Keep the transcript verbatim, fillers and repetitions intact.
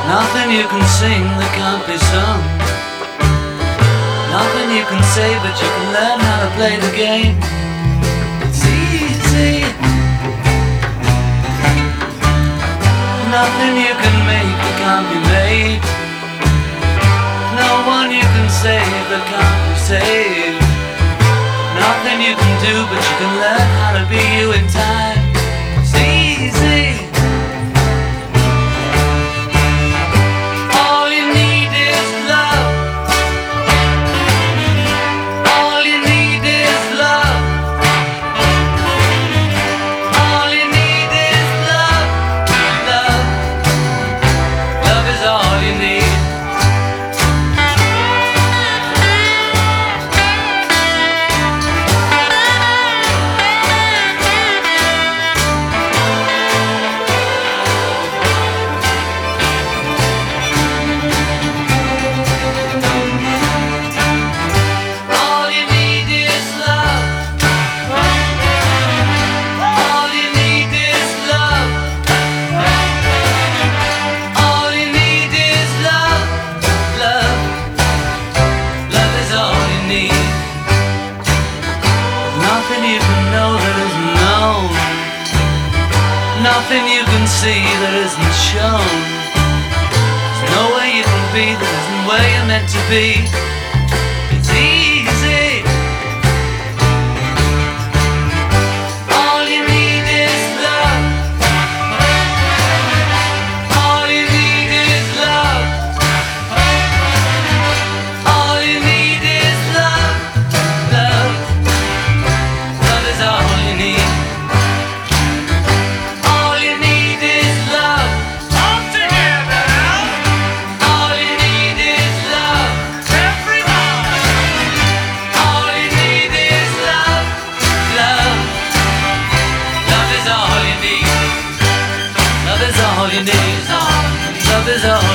Nothing you can sing that can't be sung. Nothing you can say, but you can learn how to play the game. It's easy. Nothing you can make that can't be made. No one you can save that can't be saved. Nothing you can do, but you can learn how to be you in time. It's easy. Nothing you can see that isn't shown. There's no way you can be that isn't where you're meant to be. It's easy. All you need is love. All you need is love. All you need is love. Love. Love is all you need. Love is all you need. Love is all.